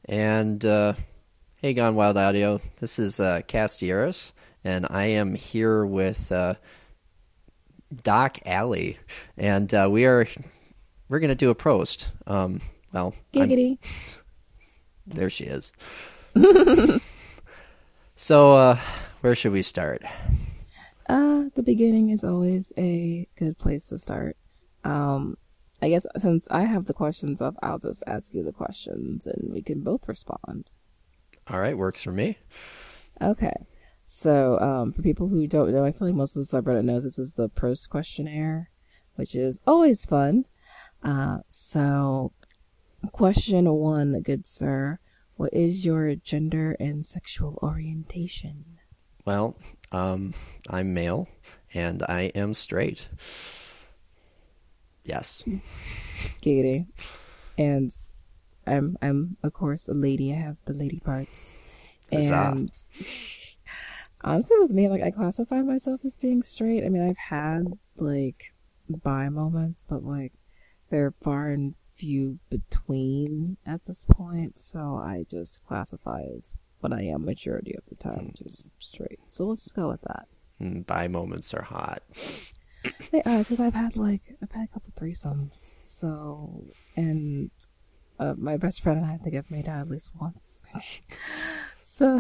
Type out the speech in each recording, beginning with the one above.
And hey, Gone Wild Audio. This is Castieris, and I am here with Doc Alley, and we're gonna do a proast. Giggity. There she is. So, where should we start? The beginning is always a good place to start. I guess since I have the questions up, I'll just ask you the questions and we can both respond. All right, works for me. Okay. So, for people who don't know, I feel like most of the subreddit knows this is the Proust questionnaire, which is always fun. So, question one, good sir. What is your gender and sexual orientation? Well, I'm male, and I am straight. Yes. Giggity. And I'm of course a lady. I have the lady parts. Huzzah. And honestly with me, like I classify myself as being straight. I mean I've had like bi moments, but like they're far and few between at this point. So I just classify as what I am majority of the time, which is straight. So let's just go with that. Bi moments are hot. They are, because I've had a couple threesomes. So, and my best friend and I think I've made out at least once. So,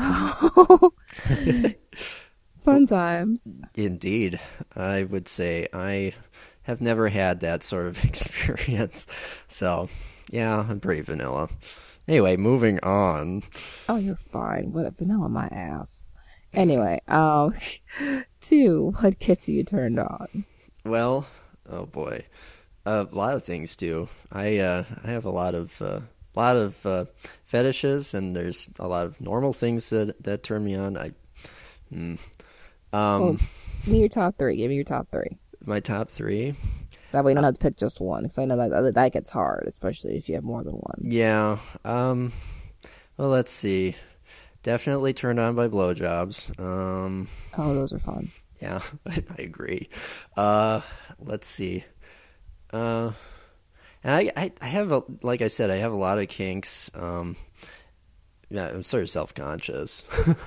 fun times. Indeed. I would say I have never had that sort of experience. So, yeah, I'm pretty vanilla. Anyway, moving on. Oh, you're fine. What a vanilla my ass. Anyway, two, what gets you turned on? Well, oh boy, a lot of things do. I have a lot of fetishes, and there's a lot of normal things that turn me on. Well, give me your top three. Give me your top three. My top three. That way you don't have to pick just one, because I know that gets hard, especially if you have more than one. Yeah. Well, let's see. Definitely turned on by blowjobs. Oh, those are fun. Yeah, I agree. Let's see. And I have like I said, I have a lot of kinks. Yeah, I'm sort of self-conscious.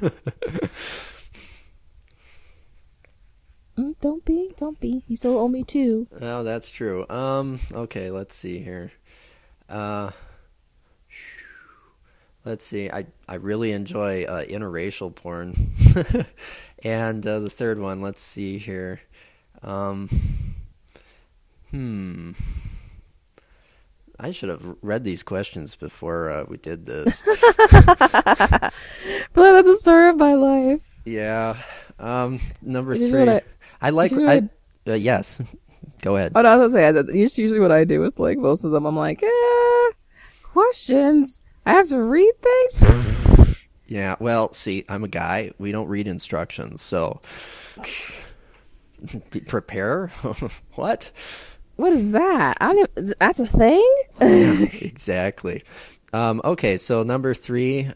Don't be. You still owe me two. Oh, that's true. Okay, let's see here. Let's see. I really enjoy interracial porn. And the third one, let's see here. I should have read these questions before we did this. But that's the story of my life. Yeah. Number It is three. what Yes. Go ahead. Oh, no, I was gonna say, it's usually what I do with like most of them. I'm like, questions. I have to read things. Yeah, well, see, I'm a guy. We don't read instructions, so prepare? What? What is that? That's a thing? Yeah, exactly. Okay, so number three.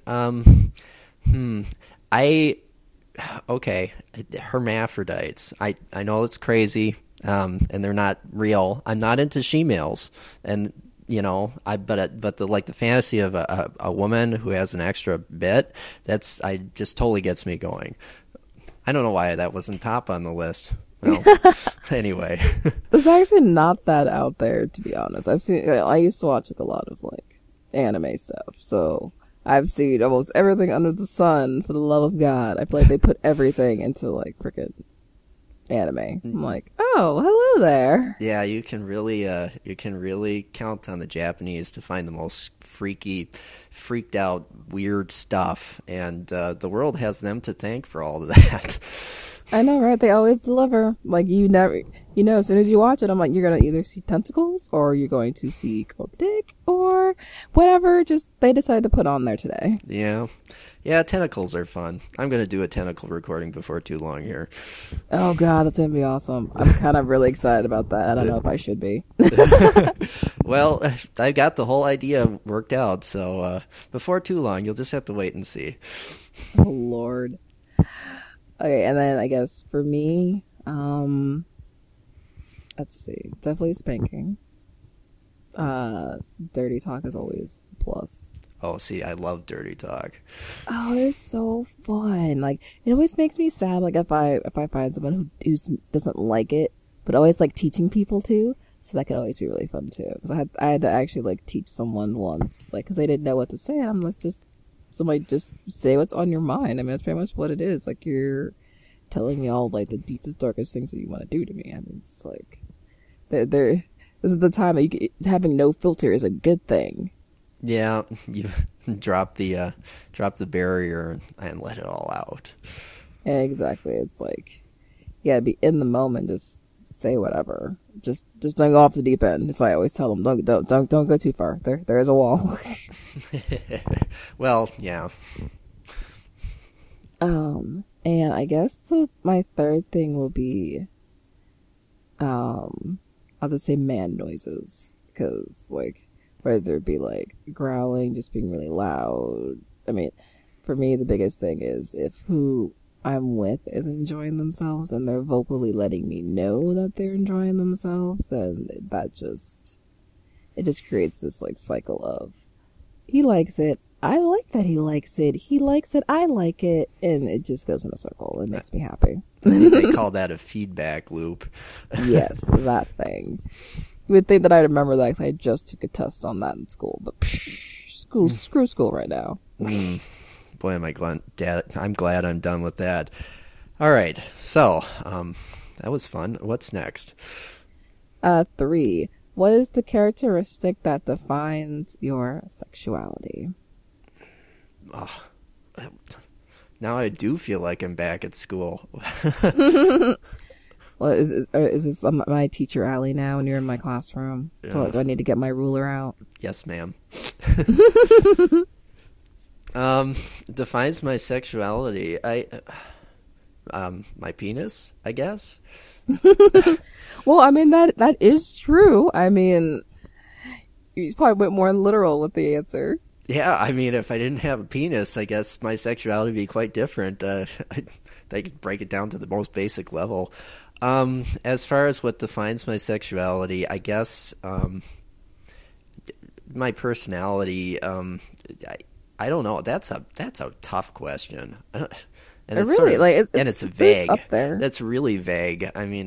Hermaphrodites. I know it's crazy, and they're not real. I'm not into she-males, and but the fantasy of a woman who has an extra bit, just totally gets me going. I don't know why that wasn't top on the list. Well, anyway. It's actually not that out there, to be honest. I used to watch like a lot of like anime stuff, so I've seen almost everything under the sun, for the love of God. I feel like they put everything into like freaking anime. I'm like, oh, hello there. Yeah, you can really count on the Japanese to find the most freaked out, weird stuff, and the world has them to thank for all of that. I know, right? They always deliver. Like, as soon as you watch it, I'm like, you're gonna either see tentacles, or you're going to see girl dick, or whatever just they decide to put on there today. Yeah, tentacles are fun. I'm gonna do a tentacle recording before too long here. Oh god, that's gonna be awesome. I'm kind of really excited about that. I don't know if I should be. Well, I got the whole idea worked out, so before too long, you'll just have to wait and see. Oh Lord. Okay, and then I guess for me, let's see, definitely spanking. Dirty talk is always a plus. Oh, see, I love dirty talk. Oh, they're so fun. Like it always makes me sad. Like if I find someone who doesn't like it, but always like teaching people to. So that could always be really fun too. Because I had to actually like teach someone once, like because they didn't know what to say. And I'm like, somebody just say what's on your mind. I mean, that's pretty much what it is. Like you're telling me all like the deepest, darkest things that you want to do to me. I mean, it's like they're this is the time that having no filter is a good thing. Yeah, you drop the barrier and let it all out. Yeah, exactly. It's like, yeah, be in the moment. Just say whatever. Just don't go off the deep end. That's why I always tell them don't go too far. There is a wall. Well, yeah. And I guess my third thing will be, I'll just say man noises because like whether it be like growling, just being really loud. I mean, for me, the biggest thing is if who I'm with is enjoying themselves and they're vocally letting me know that they're enjoying themselves, then it just creates this like cycle of he likes it, I like that he likes it, I like it, and it just goes in a circle. It makes me happy. They call that a feedback loop. Yes, that thing. You would think that I'd remember that 'cause I just took a test on that in school, but screw school right now. Boy, am I glad, Dad. I'm glad I'm done with that. All right, so that was fun. What's next? 3. What is the characteristic that defines your sexuality? Now I do feel like I'm back at school. Well, is this my teacher alley now and you're in my classroom? Yeah. Do I need to get my ruler out? Yes, ma'am. Defines my sexuality. My penis, I guess. Well, I mean that is true. I mean, you probably went more literal with the answer. Yeah, I mean, if I didn't have a penis, I guess my sexuality would be quite different. They could break it down to the most basic level. As far as what defines my sexuality, I guess my personality. I don't know. That's a tough question. And it's Really, sort of, like and it's vague. It's up there. That's really vague. I mean,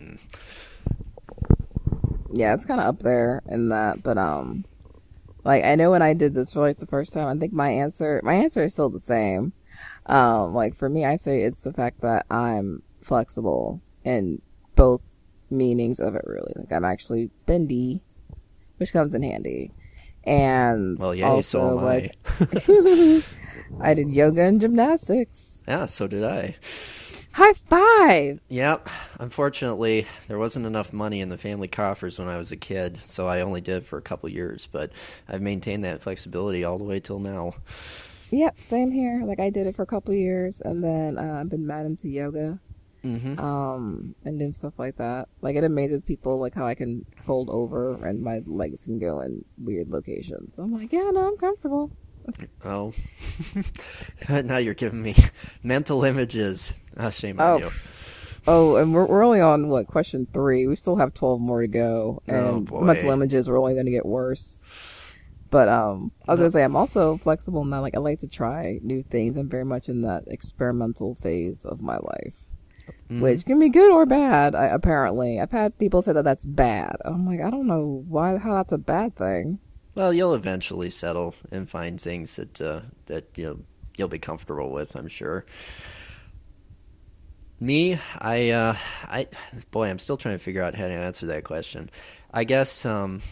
Yeah, it's kind of up there in that, but like I know when I did this for like the first time, I think my answer is still the same. Like for me, I say it's the fact that I'm flexible in both meanings of it. Really, like I'm actually bendy, which comes in handy, and well, yeah, also so am like I. I did yoga and gymnastics. Yeah, so did I. High five! Yep. Unfortunately, there wasn't enough money in the family coffers when I was a kid, so I only did it for a couple years. But I've maintained that flexibility all the way till now. Yep, same here. Like I did it for a couple years, and then I've been mad into yoga, and doing stuff like that. Like it amazes people like how I can fold over and my legs can go in weird locations. I'm like, yeah, no, I'm comfortable. Oh, now you're giving me mental images. Shame on you. Oh, and we're only on what, question 3. We still have 12 more to go, and boy. mental images are only going to get worse. But I was gonna say I'm also flexible in that like I like to try new things. I'm very much in that experimental phase of my life, which can be good or bad. Apparently, I've had people say that that's bad. I'm like, I don't know how that's a bad thing. Well, you'll eventually settle and find things that you'll be comfortable with, I'm sure. Me, boy, I'm still trying to figure out how to answer that question. I guess,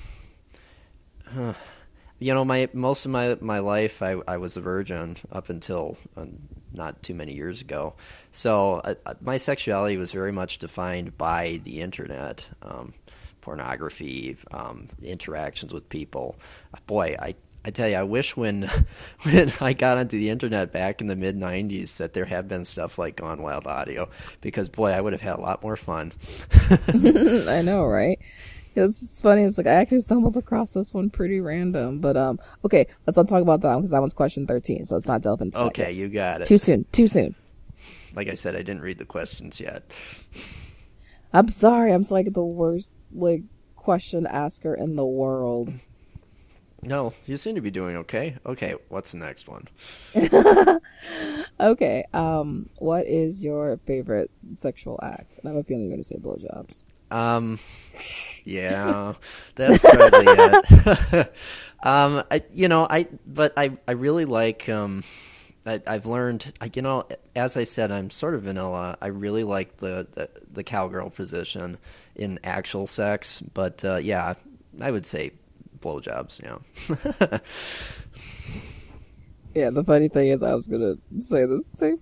most of my life I was a virgin up until not too many years ago. So my sexuality was very much defined by the internet. Pornography, interactions with people. Boy, I tell you, I wish when I got onto the internet back in the mid-'90s that there had been stuff like Gone Wild Audio, because, boy, I would have had a lot more fun. I know, right? It's funny. It's like I actually stumbled across this one pretty random. But, okay, let's not talk about that one because that one's question 13, so let's not delve into that. Okay, you got it. Too soon. Like I said, I didn't read the questions yet. I'm sorry. I'm like the worst question asker in the world. No, you seem to be doing okay. Okay, what's the next one? Okay. What is your favorite sexual act? And I have a feeling you're going to say blowjobs. Um, yeah, that's probably it. I really like, I've learned, as I said, I'm sort of vanilla. I really like the cowgirl position in actual sex, but, yeah, I would say blowjobs, yeah. Yeah, the funny thing is, I was going to say the same.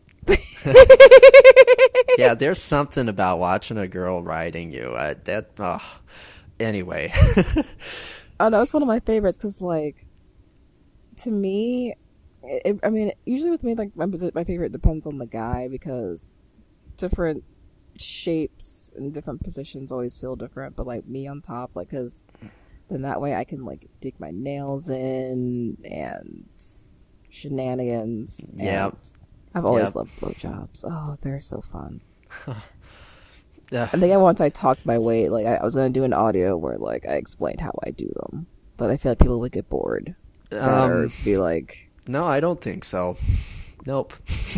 Yeah, there's something about watching a girl riding you. Anyway. Oh no, it's one of my favorites because, like, to me, I mean, usually with me, like, my favorite depends on the guy because different shapes and different positions always feel different. But like me on top, like, because then that way I can like dig my nails in and shenanigans. Yeah. And I've always Yep. loved blowjobs. Oh, they're so fun. Uh, I think once I talked my weight, like I was gonna do an audio where like I explained how I do them, but I feel like people would get bored. That or be like, no, I don't think so. Nope.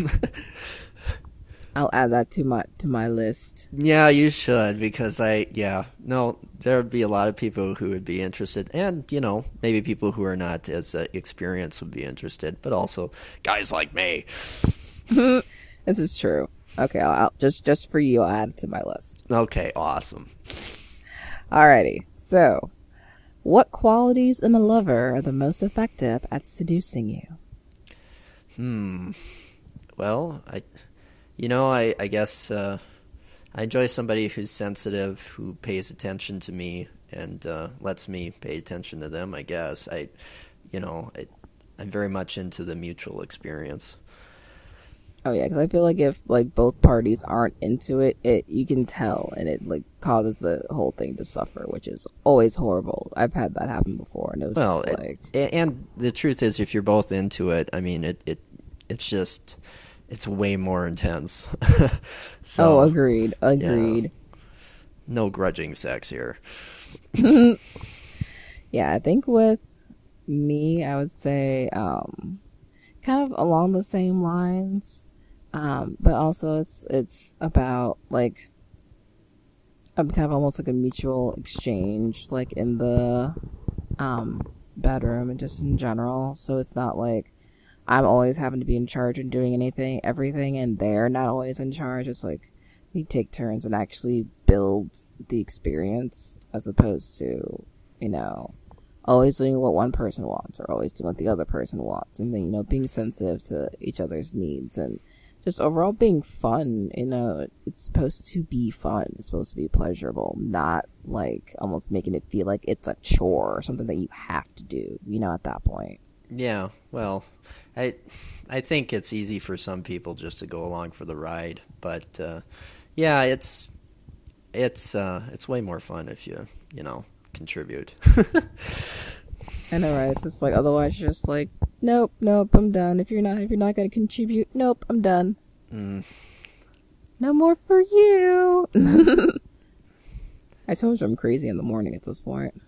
I'll add that to my list. Yeah, you should because no, there would be a lot of people who would be interested, and maybe people who are not as experienced would be interested, but also guys like me. This is true. Okay, I'll just for you, I'll add it to my list. Okay, awesome. Alrighty. So, what qualities in a lover are the most effective at seducing you? Well, I guess I enjoy somebody who's sensitive, who pays attention to me, and lets me pay attention to them. I guess I'm very much into the mutual experience. Oh yeah, because I feel like if like both parties aren't into it, you can tell, and it like causes the whole thing to suffer, which is always horrible. I've had that happen before, and it was Well, just like, and the truth is, if you're both into it, I mean, it's way more intense. So, oh, agreed. yeah, no grudging sex here. Yeah, I think with me, I would say kind of along the same lines, but also it's about like kind of almost like a mutual exchange, like in the bedroom and just in general. So it's not like I'm always having to be in charge and doing everything, and they're not always in charge. It's like we take turns and actually build the experience as opposed to, always doing what one person wants or always doing what the other person wants. And then, being sensitive to each other's needs and just overall being fun. It's supposed to be fun. It's supposed to be pleasurable, not like almost making it feel like it's a chore or something that you have to do, at that point. Yeah, well, I think it's easy for some people just to go along for the ride, but yeah, it's way more fun if you contribute. I know, right? It's just like otherwise you're just like, nope, I'm done. If you're not going to contribute, nope, I'm done. No more for you. I told you I'm crazy in the morning at this point.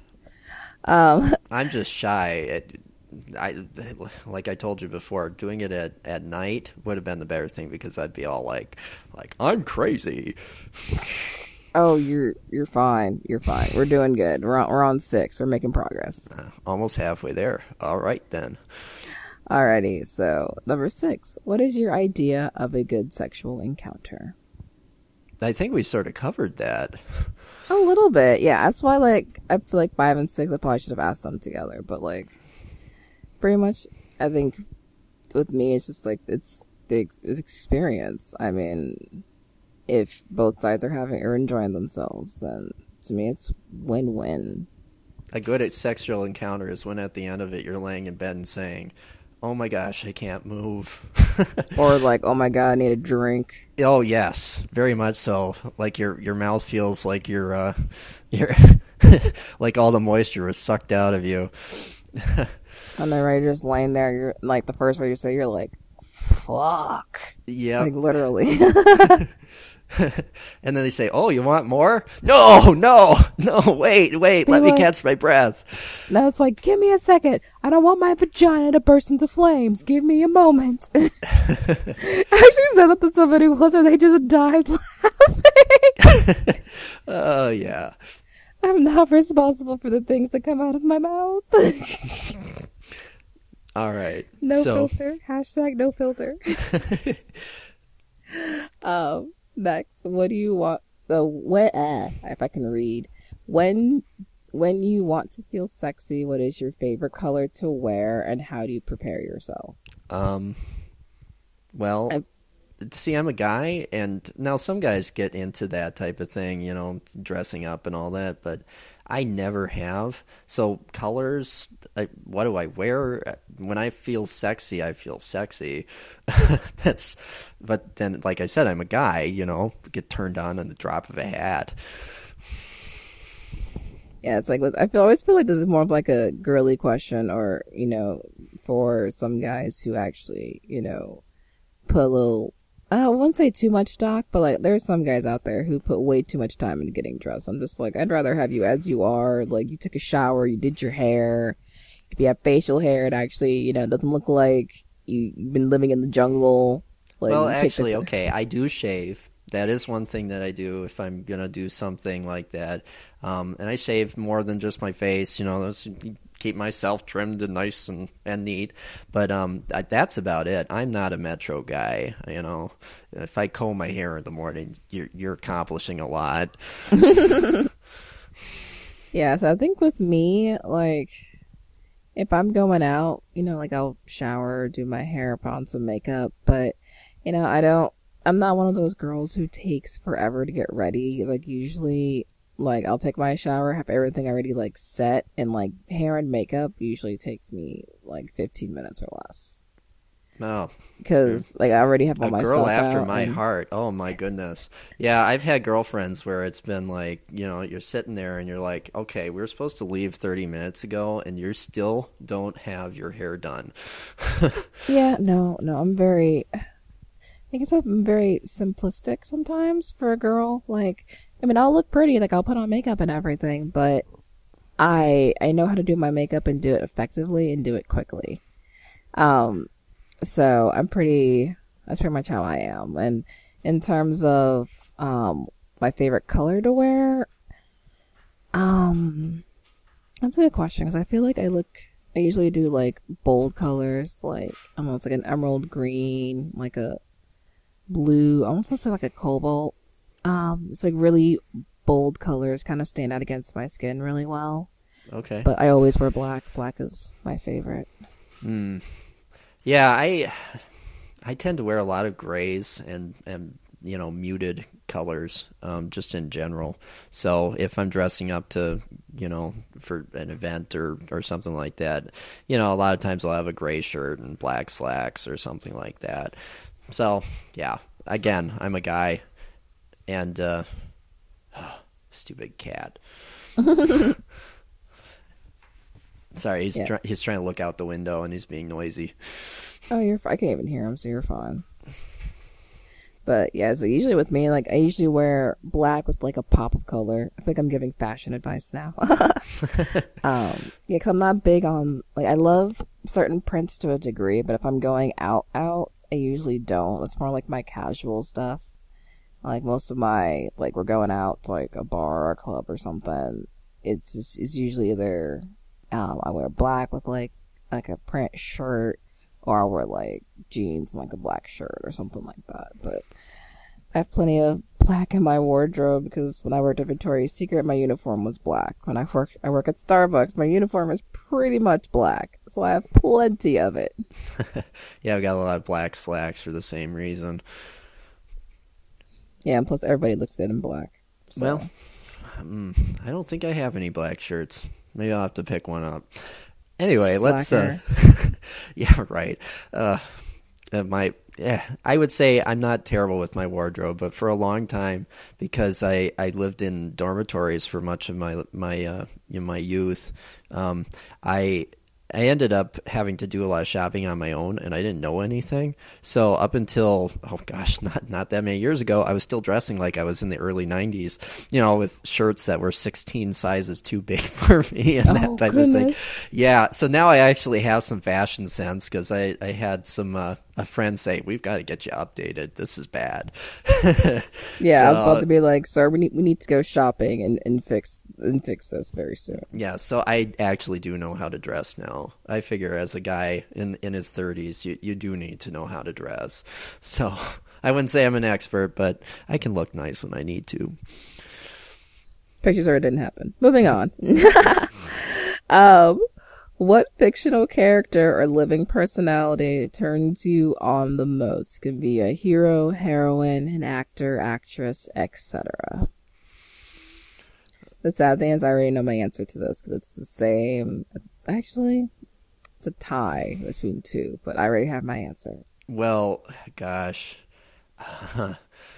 I'm just shy. Like I told you before, doing it at night would have been the better thing because I'd be all like I'm crazy. Oh, you're fine. You're fine. We're doing good. We're on 6. We're making progress. Almost halfway there. All right then. Alrighty. So number 6. What is your idea of a good sexual encounter? I think we sort of covered that. A little bit, yeah. That's why, like, I feel like 5 and 6, I probably should have asked them together. But like, pretty much, I think with me, it's just like it's experience. I mean, if both sides are enjoying themselves, then to me it's win-win. A good sexual encounter is when at the end of it you're laying in bed and saying, "Oh my gosh, I can't move," or like, "Oh my god, I need a drink." Oh yes, very much so. Like your mouth feels like you're like all the moisture was sucked out of you. And then right, you're just laying there. You're like the first word you say, you're like, "Fuck." Yeah, like literally. And then they say, "Oh, you want more?" No, no, no. Wait, let me catch my breath. No, it's like, give me a second. I don't want my vagina to burst into flames. Give me a moment. I actually said that to somebody once, and they just died laughing. Oh yeah. I'm not responsible for the things that come out of my mouth. All right. No filter. Hashtag no filter. Next, what do you want? If I can read, when you want to feel sexy, what is your favorite color to wear, and how do you prepare yourself? Well, see, I'm a guy, and now some guys get into that type of thing, you know, dressing up and all that, but I never have. So colors, what do I wear? When I feel sexy, I feel sexy. But then, like I said, I'm a guy, you know, get turned on the drop of a hat. Yeah, it's like, always feel like this is more of like a girly question, or, you know, for some guys who actually, you know, put a little, I wouldn't say too much stock, but like there's some guys out there who put way too much time into getting dressed. I'm just like, I'd rather have you as you are. Like, you took a shower, you did your hair. If you have facial hair, it actually, you know, doesn't look like you've been living in the jungle. Like, well, actually, okay, I do shave. That is one thing that I do if I'm going to do something like that. And I shave more than just my face, you know, keep myself trimmed and nice and neat. But that's about it. I'm not a metro guy, you know. If I comb my hair in the morning, you're accomplishing a lot. Yeah, so I think with me, like, if I'm going out, you know, like, I'll shower, do my hair, put on some makeup, but, you know, I'm not one of those girls who takes forever to get ready. Like, usually, like, I'll take my shower, have everything already, like, set, and, like, hair and makeup usually takes me, like, 15 minutes or less. Oh. Because, like, I already have all my stuff out. A girl after my heart. Oh, my goodness. Yeah, I've had girlfriends where it's been like, you know, you're sitting there and you're like, okay, we were supposed to leave 30 minutes ago, and you still don't have your hair done. Yeah, no, I'm very... I guess I'm very simplistic sometimes for a girl. Like, I mean, I'll look pretty, like, I'll put on makeup and everything, but I know how to do my makeup and do it effectively and do it quickly. So that's pretty much how I am. And in terms of my favorite color to wear, that's a good question, because I feel like I usually do, like, bold colors, like almost like an emerald green, like a blue, almost looks like a cobalt. It's like really bold colors, kind of stand out against my skin really well. Okay. But I always wear black. Black is my favorite. Yeah, I tend to wear a lot of grays and you know, muted colors, just in general. So if I'm dressing up to, you know, for an event or something like that, you know, a lot of times I'll have a gray shirt and black slacks or something like that. So, yeah, again, I'm a guy, and, stupid cat. Sorry, he's trying to look out the window, and he's being noisy. Oh, I can't even hear him, so you're fine. But, yeah, so usually with me, like, I usually wear black with, like, a pop of color. I think I'm giving fashion advice now. Yeah, because I'm not big on, like, I love certain prints to a degree, but if I'm going out, I usually don't. It's more like my casual stuff. Like, most of my, like, we're going out to, like, a bar or a club or something. It's usually either I wear black with, like a print shirt, or I'll wear, like, jeans and, like, a black shirt or something like that. But I have plenty of black in my wardrobe, because when I worked at Victoria's Secret, my uniform was black. When I work at Starbucks, my uniform is pretty much black. So I have plenty of it. Yeah, I've got a lot of black slacks for the same reason. Yeah, and plus everybody looks good in black. So. Well, I don't think I have any black shirts. Maybe I'll have to pick one up. Anyway, Slacker. let's... yeah, right. I would say I'm not terrible with my wardrobe, but for a long time, because I lived in dormitories for much of my youth, I I ended up having to do a lot of shopping on my own, and I didn't know anything. So up until, oh gosh, not that many years ago, I was still dressing like I was in the early 90s, with shirts that were 16 sizes too big for me and that type of thing. Yeah, so now I actually have some fashion sense because I had some a friend say, we've got to get you updated. This is bad. Yeah, I was about to be like, sir, we need to go shopping and fix this very soon. Yeah, so I actually do know how to dress now. I figure as a guy in his 30s, you do need to know how to dress. So I wouldn't say I'm an expert, but I can look nice when I need to. Pictures or it didn't happen. Moving on. What fictional character or living personality turns you on the most? Can be a hero, heroine, an actor, actress, etc. The sad thing is I already know my answer to this because it's the same. It's a tie between two, but I already have my answer. Well, gosh. Do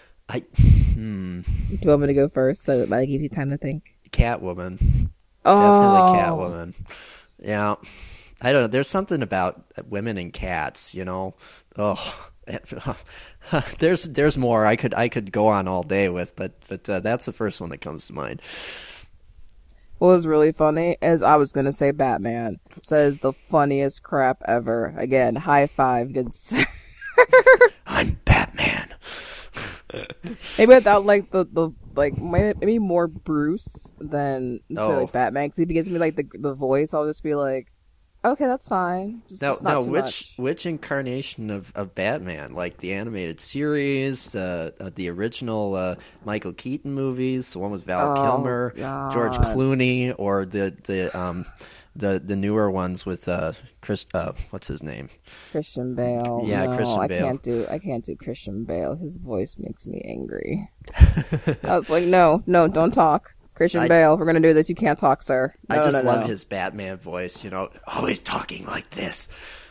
you want me to go first so that I give you time to think? Catwoman. Oh. Definitely Catwoman. Yeah. I don't know. There's something about women and cats, Oh, there's more I could go on all day with, but that's the first one that comes to mind. What was really funny is I was going to say Batman. Says the funniest crap ever. Again, high five, good sir. I'm Batman. Maybe without maybe more Bruce than like Batman. Because if he gives me like the voice, I'll just be like, okay, that's fine. Just not too much. Which incarnation of Batman? Like the animated series, the original Michael Keaton movies, the one with Val Kilmer, God. George Clooney, or the newer ones with Chris what's his name? Christian Bale. Yeah, no, Christian Bale. I can't do Christian Bale. His voice makes me angry. I was like, no, don't talk. Christian Bale, if we're going to do this, you can't talk, sir. I just love his Batman voice, always talking like this.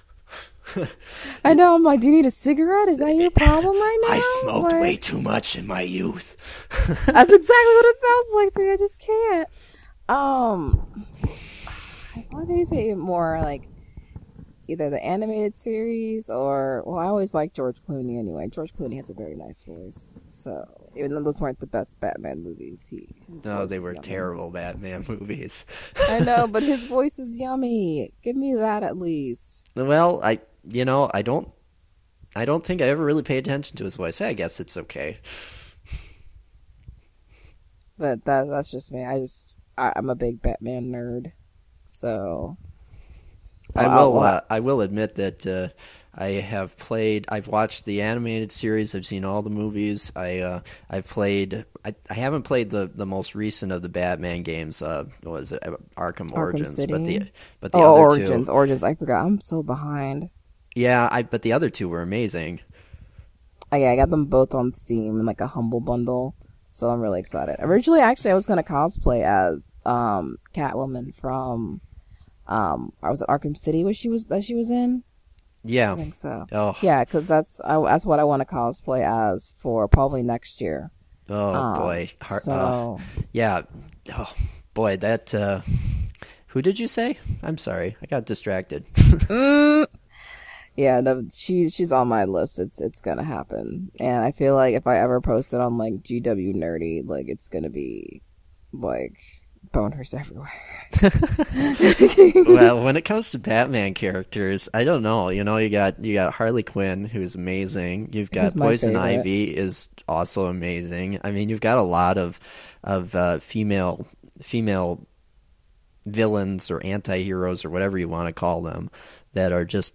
I know, I'm like, do you need a cigarette? Is that your problem right now? I smoked way too much in my youth. That's exactly what it sounds like to me. I just can't. I want to say more like either the animated series or, well, I always like George Clooney anyway. George Clooney has a very nice voice. So, even though those weren't the best Batman movies, no, they were terrible Batman movies. I know, but his voice is yummy. Give me that at least. Well, I don't think I ever really paid attention to his voice. I guess it's okay. But that's just me. I'm a big Batman nerd. So I will admit that I've watched the animated series. I've seen all the movies. I haven't played the most recent of the Batman games. What was it? Arkham Origins, City? but the other Origins. I forgot. I'm so behind. Yeah, but the other two were amazing. Oh, yeah, I got them both on Steam in like a humble bundle. So I'm really excited. Originally, actually, I was going to cosplay as Catwoman from I was at Arkham City she was in. Yeah, I think so. Oh, yeah, because that's what I want to cosplay as for probably next year. Oh boy, yeah. Oh boy, that. Who did you say? I'm sorry, I got distracted. Yeah, she's on my list. It's gonna happen, and I feel like if I ever post it on like GW Nerdy, like it's gonna be like boners everywhere. Well, when it comes to Batman characters, I don't know. You got Harley Quinn, who's amazing. You've got Poison Ivy is also amazing. I mean, you've got a lot of female villains or anti-heroes or whatever you want to call them that are just.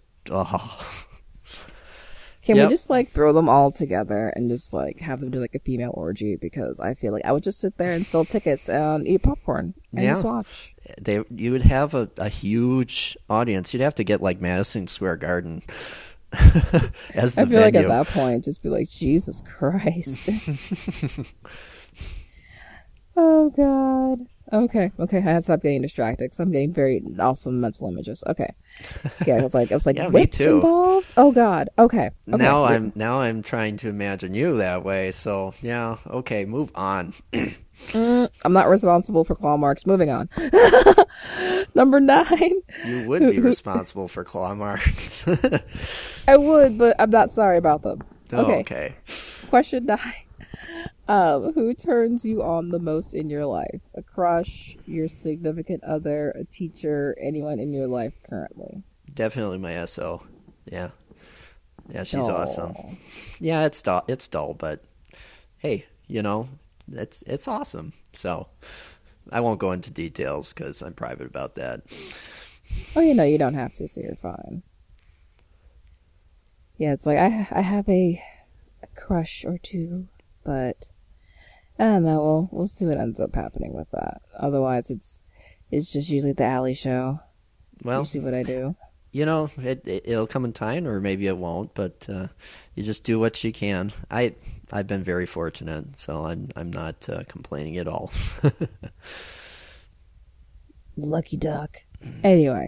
Can we just like throw them all together and just like have them do like a female orgy? Because I feel like I would just sit there and sell tickets and eat popcorn and just watch. You would have a huge audience. You'd have to get like Madison Square Garden as the I feel venue. like at that point, just be like, Jesus Christ. Oh God. Okay. Okay. I had to stop getting distracted because I'm getting very awesome mental images. Okay. Yeah. I was like, Yeah, me whips too. involved. Oh God. Okay. Okay. Now I'm trying to imagine you that way. So yeah, okay, move on. I'm not responsible for claw marks. Moving on. Number 9. You would Who, be who, responsible for claw marks. I would, but I'm not sorry about them. Oh, Okay. okay. Question 9. Who turns you on the most in your life? A crush, your significant other, a teacher, anyone in your life currently? Definitely my SO. Yeah. Yeah, she's awesome. Oh. Yeah, it's dull, but hey, it's awesome. So I won't go into details because I'm private about that. Oh, you don't have to, so you're fine. Yeah, it's like I have a crush or two, but I don't know. We'll see what ends up happening with that. Otherwise, it's just usually the alley show. Well, Usually what I do. it'll come in time, or maybe it won't. But you just do what you can. I've been very fortunate, so I'm not complaining at all. Lucky duck. Anyway.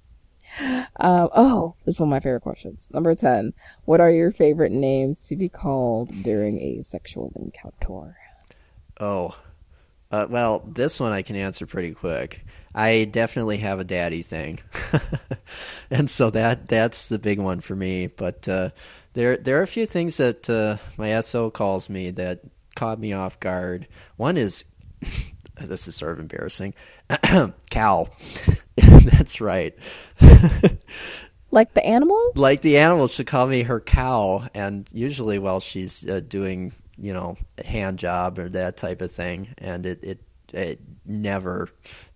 Oh, this is one of my favorite questions. Number 10. What are your favorite names to be called during a sexual encounter? Oh, well, this one I can answer pretty quick. I definitely have a daddy thing, and so that's the big one for me. But there are a few things that my SO calls me that caught me off guard. One is this is sort of embarrassing. Cow. That's right. Like the animal? Like the animal should call me her cow, and usually while she's doing a hand job or that type of thing, and it never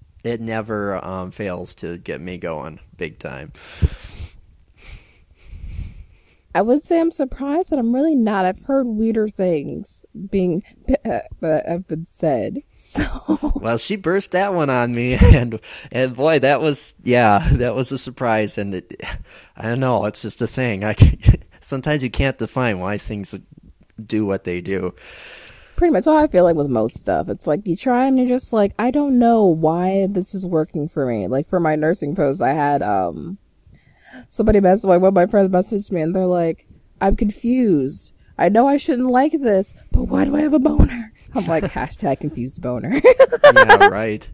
fails to get me going big time. I would say I'm surprised, but I'm really not. I've heard weirder things that have been said. So Well, she burst that one on me, and boy, that was a surprise. And I don't know, it's just a thing. Sometimes you can't define why things do what they do. pretty much how I feel like with most stuff. It's like you try and you're just like, I don't know why this is working for me. Like for my nursing post, I had one of my friends messaged me and they're like, I'm confused. I know I shouldn't like this, but why do I have a boner? I'm like, hashtag confused boner. Yeah, right.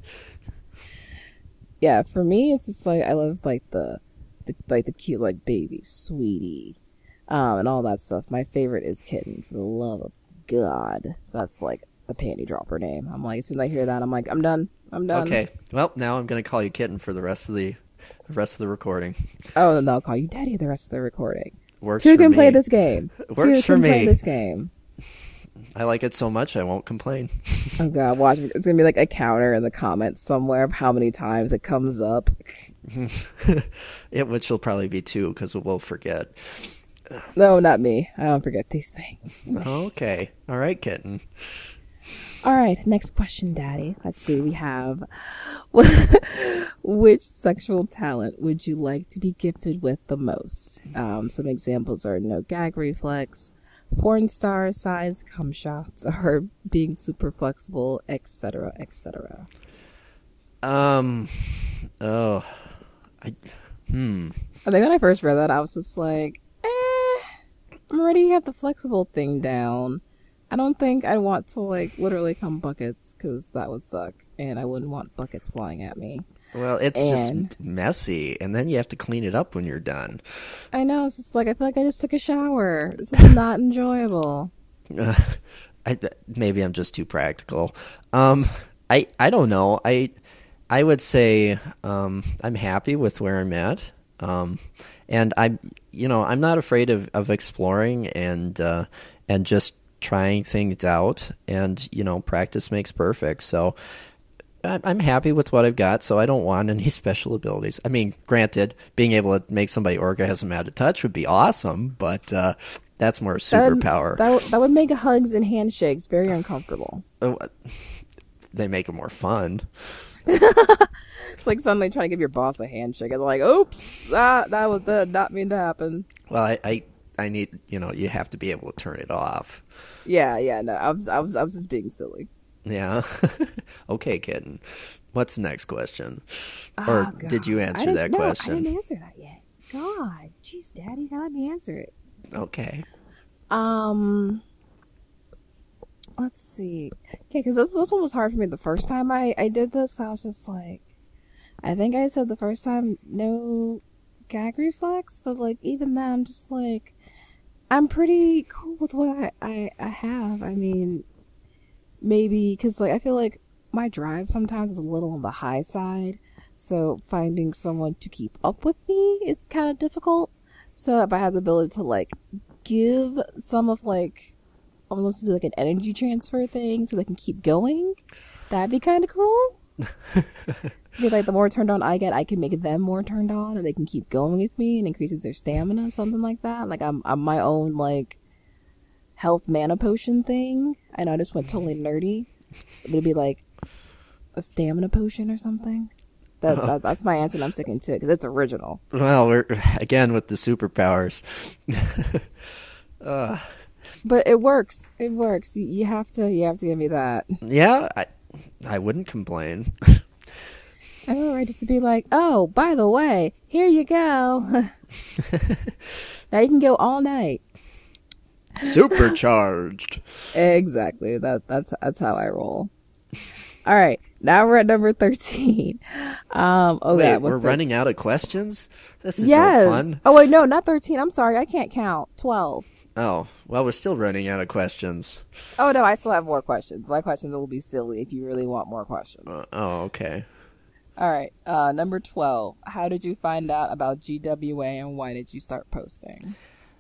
Yeah, for me, it's just like I love like the cute like baby, sweetie, and all that stuff. My favorite is kitten. For the love of God, that's like the panty dropper name. I'm like, as soon as I hear that, I'm like, I'm done. I'm done. Okay. Well, now I'm gonna call you kitten for the rest of the recording. Oh, then they'll call you daddy the rest of the recording. Works Two for can me. play this game. Works Two for can me. play this game. I like it so much I won't complain. Oh God, watch it. It's gonna be like a counter in the comments somewhere of how many times it comes up. Which will probably be 2 because we'll forget. No, not me. I don't forget these things. Okay. All right, kitten. All right, next question, Daddy. Let's see. We have which sexual talent would you like to be gifted with the most? Some examples are no gag reflex, porn star size cum shots, or being super flexible, etc., etc. Oh. I think when I first read that, I was just like, I'm already have the flexible thing down. I don't think I'd want to like literally come buckets because that would suck, and I wouldn't want buckets flying at me. Well, it's just messy, and then you have to clean it up when you're done. I know, it's just like I feel like I just took a shower. This is not enjoyable. Maybe I'm just too practical. I don't know. I would say I'm happy with where I'm at, and I'm not afraid of exploring and just trying things out, and practice makes perfect. So I'm happy with what I've got, so I don't want any special abilities. I mean, granted, being able to make somebody orgasm out of touch would be awesome, but that's more a superpower. That would make hugs and handshakes very uncomfortable. They make it more fun. It's like suddenly trying to give your boss a handshake. It's like, oops, that did not mean to happen. Well, I need, you have to be able to turn it off. Yeah, no, I was just being silly. Yeah. Okay, kitten. What's the next question? Oh, Or God. did you answer that I question? didn't answer that yet. God, jeez, Daddy, now let me answer it. Okay. Let's see. Okay, because this one was hard for me the first time I did this. I was just like, I think I said the first time no gag reflex, but like even then, I'm just like, I'm pretty cool with what I have. I mean, maybe because like I feel like my drive sometimes is a little on the high side, so finding someone to keep up with me is kind of difficult. So if I had the ability to like give some of like almost do like an energy transfer thing so they can keep going, that'd be kind of cool. Be like the more turned on I get, I can make them more turned on, and they can keep going with me and increases their stamina, something like that. Like I'm my own like health mana potion thing. I know I just went totally nerdy. It'd be like a stamina potion or something. That's my answer, and I'm sticking to it because it's original. Well, we're again with the superpowers. But it works. It works. You have to give me that. Yeah, I wouldn't complain. I know, right? Just to be like, oh, by the way, here you go. Now you can go all night. Supercharged. Exactly. That's how I roll. All right. Now we're at number 13. Wait, we're running out of questions? This is yes. no fun. Oh, wait, no, not 13. I'm sorry. I can't count. 12. Oh, well, we're still running out of questions. Oh, no, I still have more questions. My questions will be silly if you really want more questions. Okay. All right. Number 12. How did you find out about GWA and why did you start posting?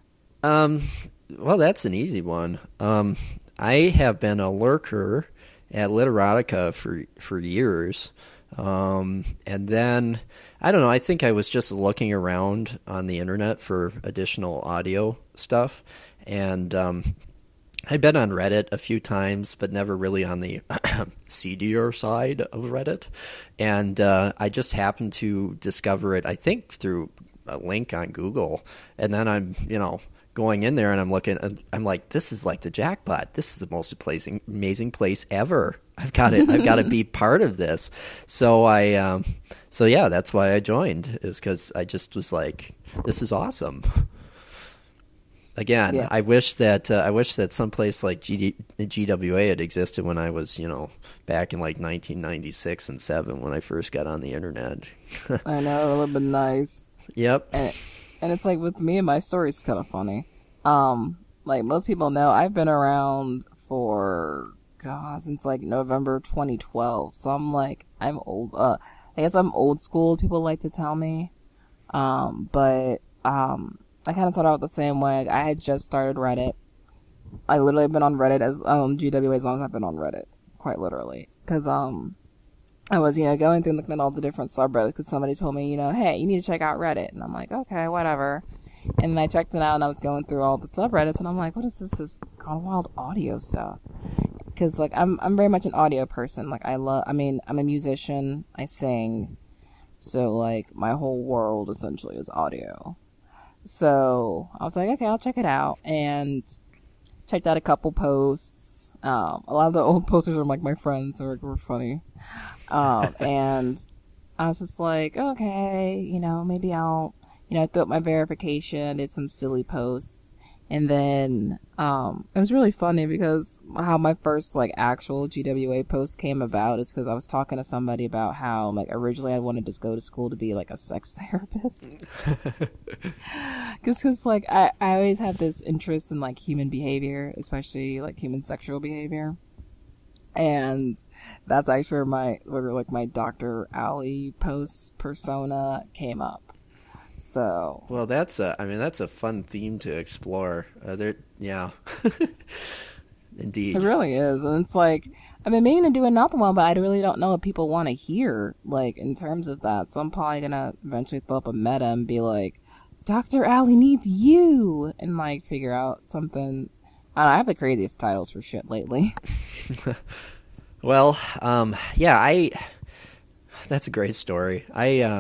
Well, that's an easy one. I have been a lurker at Literotica for years. And then, I don't know, I think I was just looking around on the internet for additional audio stuff. And I'd been on Reddit a few times, but never really on the seedier side of Reddit. And I just happened to discover it, I think, through a link on Google. And then I'm, going in there and I'm looking, I'm like, this is like the jackpot. This is the most amazing place ever. I've got to be part of this. So yeah, that's why I joined, is because I just was like, this is awesome. Again, yeah. I wish that some place like GWA had existed when I was, back in like 1996 and 7 when I first got on the internet. I know, it would have been nice. Yep. And it's like with me and my story's kind of funny. Like most people know, I've been around for since like November 2012. So I'm old. I guess I'm old school. People like to tell me. But I kind of started out the same way. I had just started Reddit. I literally have been on Reddit as GWA as long as I've been on Reddit, quite literally. Because I was, going through and looking at all the different subreddits because somebody told me, hey, you need to check out Reddit. And I'm like, okay, whatever. And then I checked it out and I was going through all the subreddits and I'm like, what is this kind of wild audio stuff? Because, like, I'm very much an audio person. Like, I'm a musician. I sing. So, like, my whole world essentially is audio. So I was like, okay, I'll check it out. And checked out a couple posts. A lot of the old posters are like my friends, so were funny. And I was just like, okay, maybe I'll, throw up my verification, did some silly posts. And then, it was really funny because how my first, like, actual GWA post came about is because I was talking to somebody about how, like, originally I wanted to go to school to be, like, a sex therapist. Because, like, I always have this interest in, like, human behavior, especially, like, human sexual behavior. And that's actually where my Dr. Allie post persona came up. So, well, that's a fun theme to explore. Yeah, indeed, it really is, and it's like I've been meaning to do another one, but I really don't know what people want to hear, like in terms of that. So I'm probably gonna eventually throw up a meta and be like, Dr. Allie needs you, and like figure out something. I have the craziest titles for shit lately. Well, yeah, that's a great story.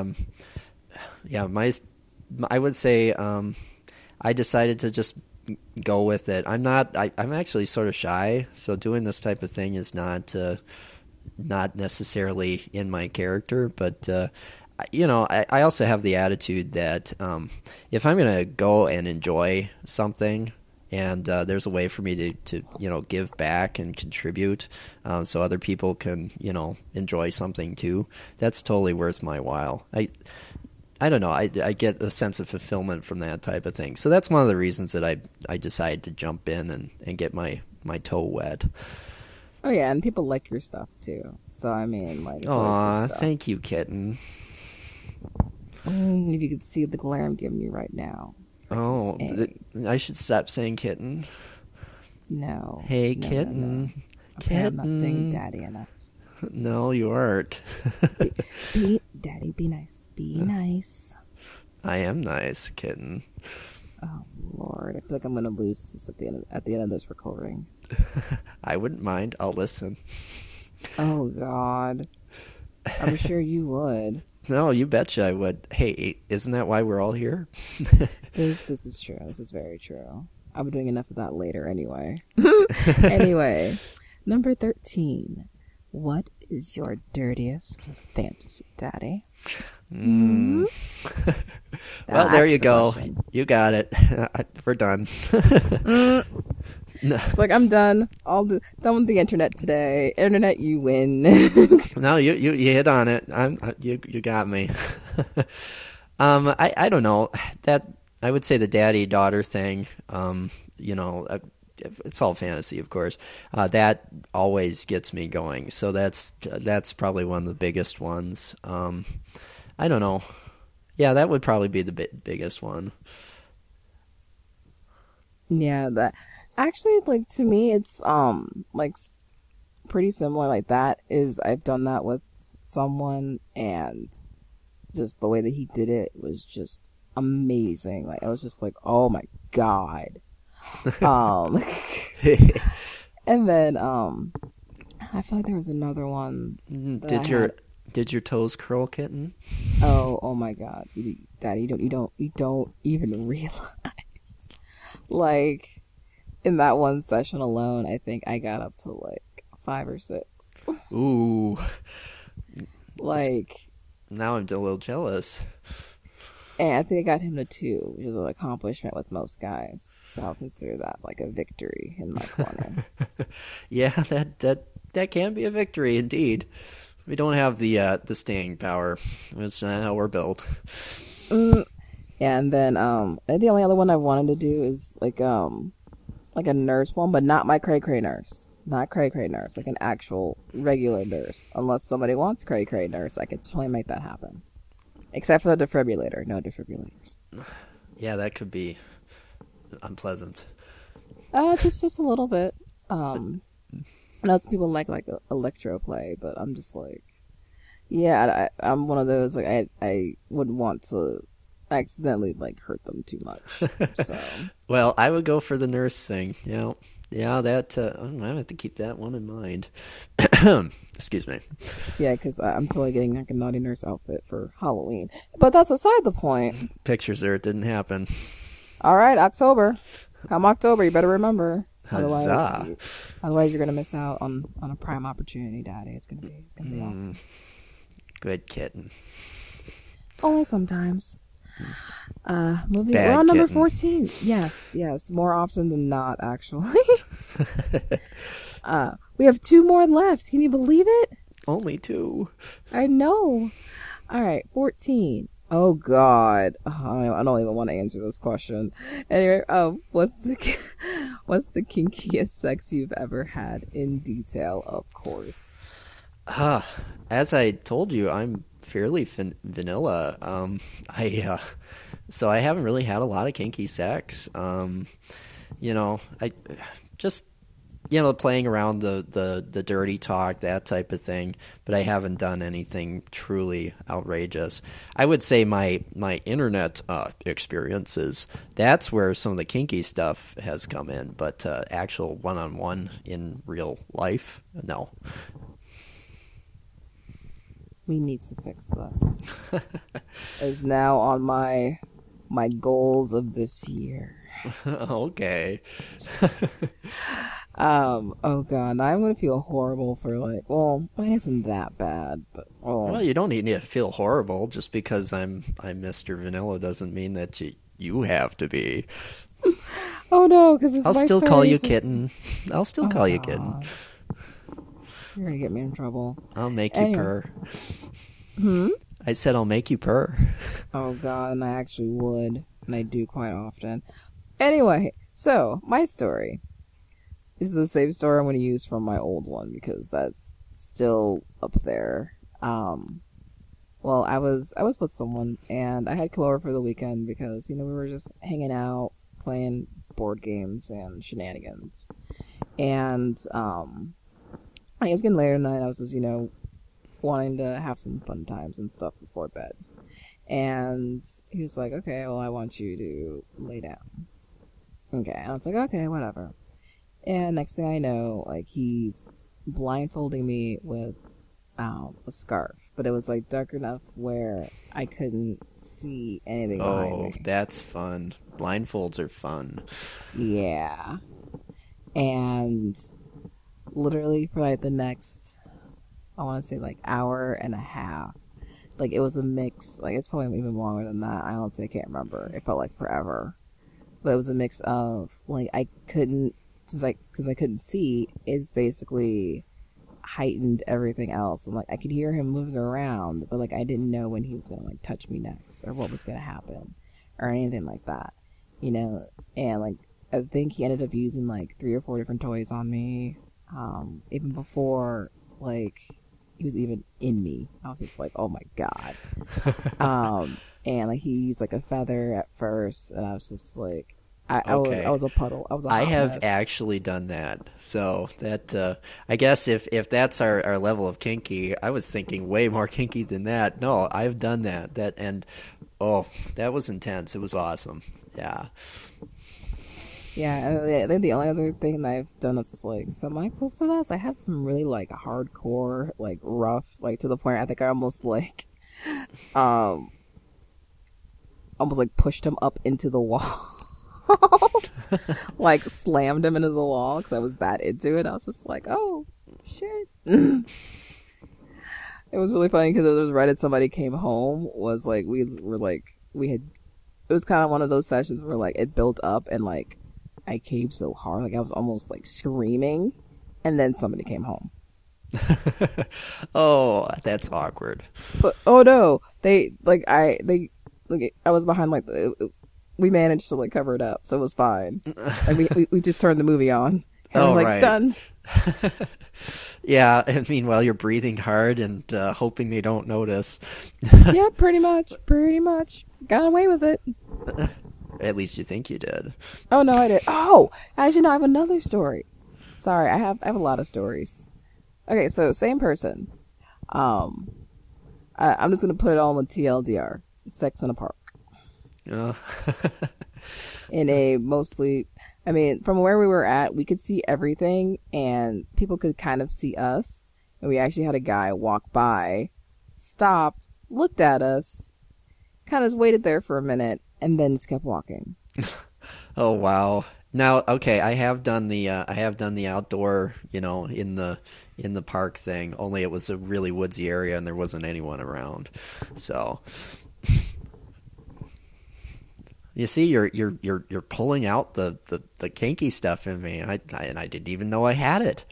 I would say I decided to just go with it. I'm not. I'm actually sort of shy, so doing this type of thing is not necessarily in my character. But I also have the attitude that if I'm going to go and enjoy something, and there's a way for me to give back and contribute, so other people can enjoy something too, that's totally worth my while. I don't know. I get a sense of fulfillment from that type of thing. So that's one of the reasons that I decided to jump in and get my toe wet. Oh yeah, and people like your stuff too. So I mean, like, it's always Aw, good stuff. thank you, kitten. If you could see the glare I'm giving you right now. Oh, Hey. I should stop saying kitten. No. Hey, No, kitten. no. Okay, I'm not saying Kitten. daddy enough. No, you aren't. Daddy, be nice. Be nice. I am nice, kitten. Oh Lord, I feel like I'm gonna lose this at the end of this recording. I wouldn't mind. I'll listen. Oh God, I'm sure you would. No, you betcha I would. Hey, isn't that why we're all here? This is true. This is very true. I'll be doing enough of that later anyway. Anyway, number 13. What is your dirtiest fantasy, Daddy? Well, there you go. Question. You got it. We're done. No, It's like I'm done. Done with the internet today. Internet, you win. no, you hit on it. You got me. I don't know that. I would say the daddy-daughter thing. It's all fantasy, of course. That always gets me going. So that's probably one of the biggest ones. I don't know. Yeah, that would probably be the biggest one. Yeah, that actually, like, to me, it's like pretty similar. Like, that is, I've done that with someone, and just the way that he did it was just amazing. Like, I was just like, oh my God. And then I feel like there was another one. Did your toes curl, kitten? Oh my God, Daddy, you don't even realize. Like, in that one session alone, I think I got up to like 5 or 6. Ooh. Like, Now I'm a little jealous. and I think I got him to 2, which is an accomplishment with most guys. So I'll consider that like a victory in my corner. Yeah, that can be a victory indeed. We don't have the staying power. That's not how we're built. And then the only other one I wanted to do is like a nurse one, but not my cray cray nurse. Not cray cray nurse, like an actual regular nurse. Unless somebody wants cray cray nurse, I could totally make that happen. Except for the defibrillator. No defibrillators. Yeah, that could be unpleasant. Just a little bit. I know some people like electroplay, but I'm just like, yeah, I'm one of those, like, I wouldn't want to accidentally like hurt them too much. So Well, I would go for the nurse thing. Yeah, that I have to keep that one in mind. Excuse me. yeah, because I'm totally getting like a naughty nurse outfit for Halloween. But that's beside the point. Pictures there. It didn't happen. All right, October. Come October, you better remember. Huzzah. Otherwise, you're gonna miss out on a prime opportunity, Daddy. It's gonna be awesome. Good kitten. Only sometimes. Moving. Bad We're on number kitten. 14. Yes. More often than not, actually. We have 2 more left. Can you believe it? Only 2. I know. All right, 14. Oh God, I don't even want to answer this question. Anyway, what's the kinkiest sex you've ever had? In detail, of course. As I told you, I'm fairly vanilla. So I haven't really had a lot of kinky sex. I just playing around the dirty talk, that type of thing, but I haven't done anything truly outrageous. I would say my internet experiences, that's where some of the kinky stuff has come in, but actual one-on-one in real life, no. We need to fix this. Is now on my my goals of this year. Okay. Oh god, I'm gonna feel horrible for like, well, mine isn't that bad, but Well, you don't need to feel horrible. Just because I'm Mr. Vanilla doesn't mean that you have to be. oh no, because it's I'll my still story call you is just- kitten. I'll still Oh call you kitten. god, you're gonna get me in trouble. I'll make you Anyway. purr. I said I'll make you purr. Oh god, and I actually would, and I do quite often. Anyway, so my story is the same story I'm going to use from my old one because that's still up there. Well, I was with someone and I had come over for the weekend because we were just hanging out, playing board games and shenanigans, and it was getting later at night. I was just wanting to have some fun times and stuff before bed, and he was like, "Okay, well, I want you to lay down." Okay, and I was like, "Okay, whatever." And next thing I know, like, he's blindfolding me with a scarf, but it was like dark enough where I couldn't see anything behind Oh, me. that's fun. Blindfolds are fun. Yeah. And literally for like the next, I want to say like hour and a half, like it was a mix, like it's probably even longer than that. I honestly can't remember. It felt like forever. But it was a mix of like I couldn't, because I couldn't see, is basically heightened everything else. And like I could hear him moving around, but like I didn't know when he was gonna like touch me next or what was gonna happen or anything like that, And like I think he ended up using like 3 or 4 different toys on me, even before like he was even in me. I was just like, oh my god. And like he used like a feather at first, and I was just like, I was a puddle. I was a hot I have mess. actually done that. So that I guess if that's our level of kinky, I was thinking way more kinky than that. No, I've done that. That was intense. It was awesome. Yeah. Yeah, and then the only other thing that I've done that's like semi-close to that is I had some really like hardcore, like rough, like to the point I think I almost like, almost like pushed him up into the wall. Like slammed him into the wall because I was that into it. I was just like, oh shit. It was really funny because it was right as somebody came home. Was like it was kind of one of those sessions where like it built up and like I caved so hard, like I was almost like screaming, and then somebody came home. Oh, that's awkward. But oh no, I was behind like we managed to like cover it up, so it was fine. Like we just turned the movie on and we're like, right. done. Yeah, and meanwhile you're breathing hard and hoping they don't notice. Yeah, pretty much got away with it. At least you think you did. Oh no, I did. Oh, actually, no, I have another story. Sorry, I have a lot of stories. Okay, so same person. I'm just gonna put it all in TLDR. Sex in a park. In a mostly, I mean, from where we were at, we could see everything, and people could kind of see us. And we actually had a guy walk by, stopped, looked at us, kind of waited there for a minute, and then just kept walking. Oh wow! Now, okay, I have done the outdoor, in the park thing. Only it was a really woodsy area and there wasn't anyone around. So, you see, you're pulling out the kinky stuff in me. I didn't even know I had it.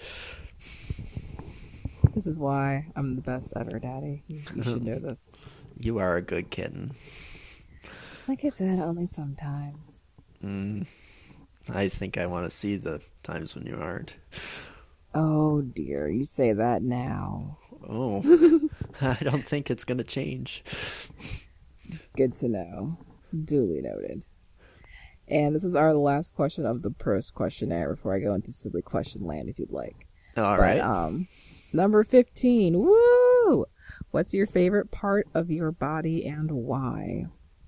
This is why I'm the best ever, Daddy. You should know this. You are a good kitten. Like I said, only sometimes. I think I want to see the times when you aren't. Oh dear, you say that now. Oh, I don't think it's going to change. Good to know. Duly noted. And this is our last question of the Purse questionnaire before I go into silly question land, if you'd like. All right. Number 15. Woo! What's your favorite part of your body and why?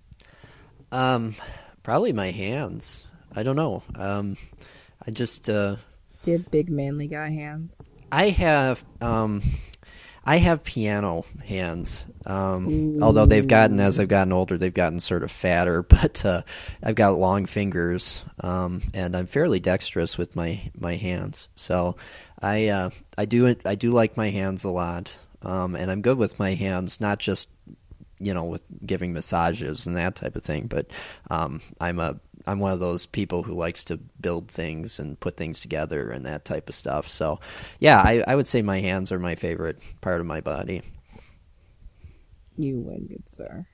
Probably my hands. I don't know. I just Do you have big manly guy hands? I have I have piano hands. Although as I've gotten older, they've gotten sort of fatter. But I've got long fingers, and I'm fairly dexterous with my hands. So I do like my hands a lot, and I'm good with my hands, not just with giving massages and that type of thing. But I'm one of those people who likes to build things and put things together and that type of stuff. So, yeah, I would say my hands are my favorite part of my body. You win, good sir.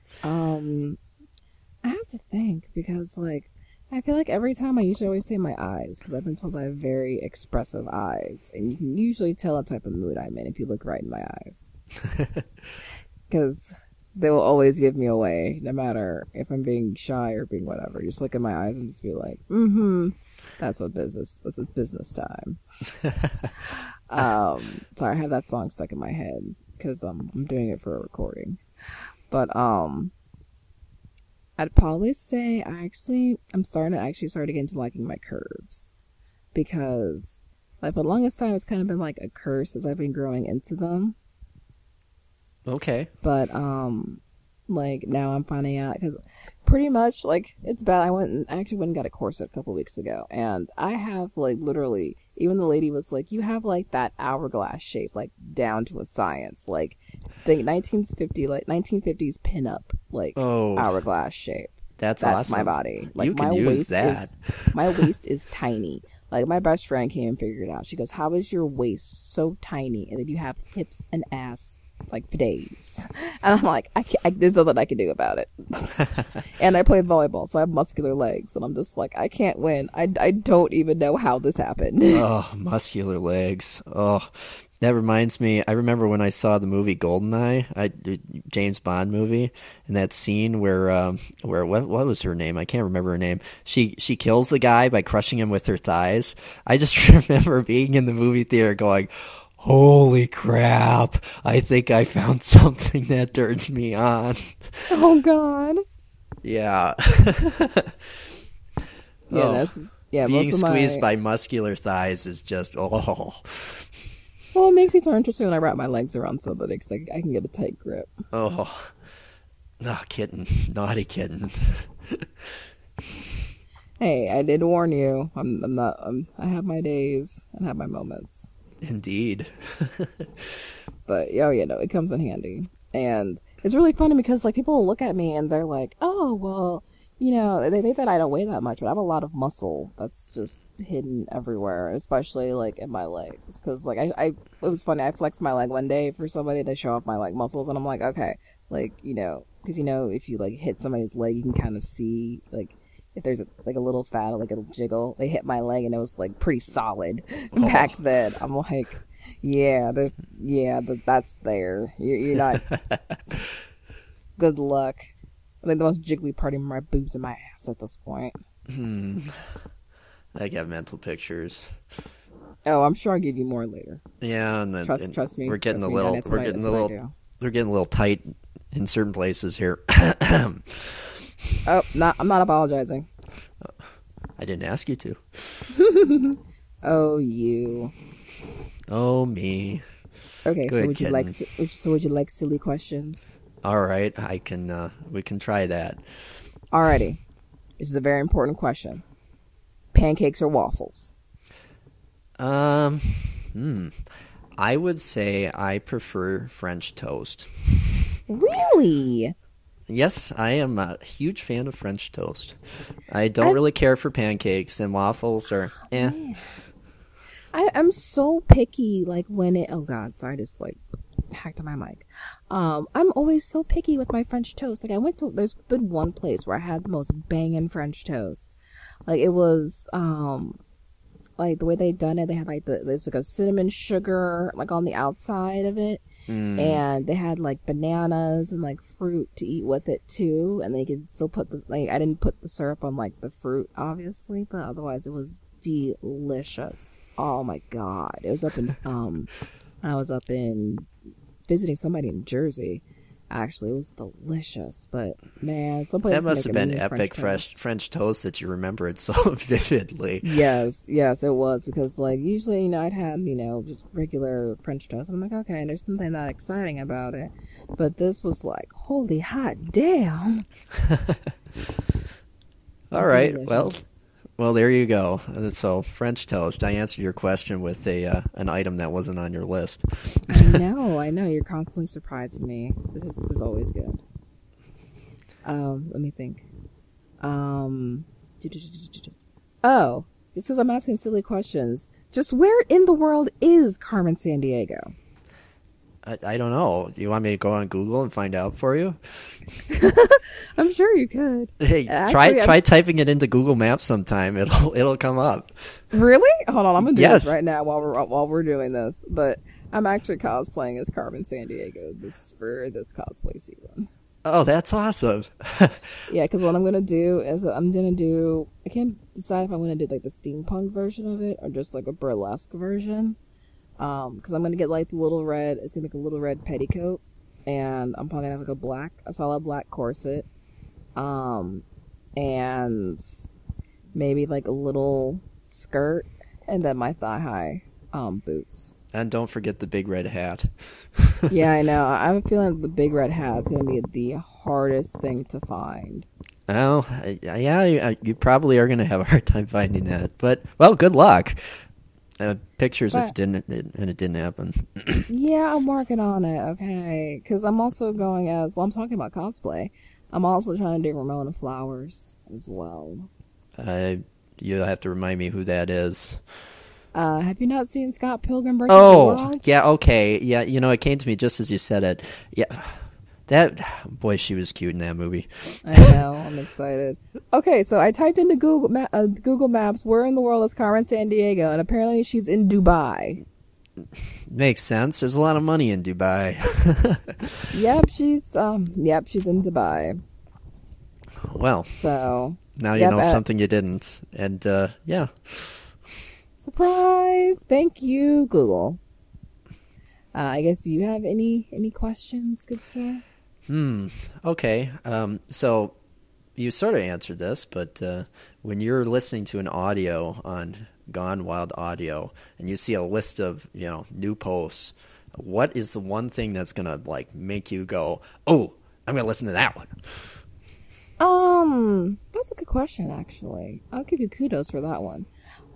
I have to think because, like, I feel like every time I usually always say my eyes because I've been told I have very expressive eyes, and you can usually tell what type of mood I'm in if you look right in my eyes. Because they will always give me away, no matter if I'm being shy or being whatever. You just look in my eyes and just be like, that's it's business time. Sorry, I have that song stuck in my head because I'm doing it for a recording. But I'd probably say I'm starting to get into liking my curves because like for the longest time it's kind of been like a curse as I've been growing into them. Okay. But like now I'm finding out because pretty much like it's bad. I actually went and got a corset a couple weeks ago, and I have like literally even the lady was like, you have like that hourglass shape like down to a science, like think 1950s pinup like hourglass shape. That's awesome. My body. Like you can my use waist that. My waist is tiny. Like my best friend came and figured it out. She goes, "How is your waist so tiny, and then you have hips and ass like for days?" And I'm like, there's nothing I can do about it. And I play volleyball, so I have muscular legs, and I'm just like, I can't win. I don't even know how this happened. Oh, muscular legs. Oh, that reminds me. I remember when I saw the movie Goldeneye, James Bond movie, and that scene where what was her name? I can't remember her name. She kills the guy by crushing him with her thighs. I just remember being in the movie theater going, holy crap, I think I found something that turns me on. Oh, God. Yeah. Being squeezed by muscular thighs is just, Well, it makes it more interesting when I wrap my legs around somebody because I can get a tight grip. Kitten. Naughty kitten. Hey, I did warn you. I have my days and have my moments. Indeed. But it comes in handy, and it's really funny because like people will look at me and they're like, "Oh, well, they think that I don't weigh that much, but I have a lot of muscle that's just hidden everywhere, especially like in my legs." Because like it was funny. I flexed my leg one day for somebody to show off my like muscles, and I'm like, okay, like because if you like hit somebody's leg, you can kind of see like. If there's a little fat, like a jiggle, they hit my leg and it was like pretty solid back then. I'm like, that's there. You're not. Good luck. I think the most jiggly part of my boobs and my ass at this point. I got mental pictures. Oh, I'm sure I'll give you more later. Yeah, and then trust me. We're getting a little tight in certain places here. Oh, I'm not apologizing. I didn't ask you to. Oh, you. Oh, me. Okay, Good would you like silly questions? All right, we can try that. Alrighty. This is a very important question. Pancakes or waffles? I would say I prefer French toast. Really? Yes, I am a huge fan of French toast. I don't really care for pancakes, and waffles are eh. I'm so picky, like when it... Oh, God, sorry, I just, like, hacked on my mic. I'm always so picky with my French toast. Like, there's been one place where I had the most banging French toast. Like, it was, like, the way they'd done it, they had, like, there's, like, a cinnamon sugar, like, on the outside of it. And they had like bananas and like fruit to eat with it too, and they could still put I didn't put the syrup on like the fruit obviously, but otherwise it was delicious. Oh my God, it was up in I was up in visiting somebody in Jersey, Actually, it was delicious. But man, some That places must have make been mean epic French toast that you remembered so vividly. Yes, yes, it was because like usually, I'd had, just regular French toast. And I'm like, okay, there's something that exciting about it. But this was like, holy hot damn. All right. Delicious. Well, there you go. So French toast. I answered your question with an item that wasn't on your list. I know. You're constantly surprising me. This is always good. Let me think. Oh, it's because I'm asking silly questions. Just where in the world is Carmen Sandiego? I don't know. Do you want me to go on Google and find out for you? I'm sure you could. Hey, Actually, try typing it into Google Maps sometime. It'll come up. Really? Hold on, I'm gonna do Yes. this right now while we're doing this. But I'm actually cosplaying as Carmen Sandiego for this cosplay season. Oh, that's awesome. Yeah, because what I'm gonna do is I can't decide if I'm gonna do like the steampunk version of it or just like a burlesque version. Because I'm gonna get like it's gonna make a little red petticoat, and I'm probably gonna have like a solid black corset, and maybe like a little skirt, and then my thigh high boots. And don't forget the big red hat. Yeah, I know. I have a feeling the big red hat's gonna be the hardest thing to find. Well, yeah, you probably are going to have a hard time finding that. But, well, good luck. Pictures if it didn't happen. Yeah, I'm working on it, okay? Because I'm also I'm talking about cosplay. I'm also trying to do Ramona Flowers as well. You'll have to remind me who that is. Have you not seen Scott Pilgrim versus the World? Yeah, okay. Yeah, it came to me just as you said it. Yeah, boy, she was cute in that movie. I know, I'm excited. Okay, so I typed into Google Maps, where in the world is Carmen Sandiego, and apparently she's in Dubai. Makes sense. There's a lot of money in Dubai. Yep, she's in Dubai. Well, so now you know something you didn't, and yeah. Surprise! Thank you, Google. I guess, do you have any questions, good sir? Okay. So you sort of answered this, but when you're listening to an audio on Gone Wild Audio and you see a list of, new posts, what is the one thing that's going to like make you go, "Oh, I'm going to listen to that one"? That's a good question, actually. I'll give you kudos for that one.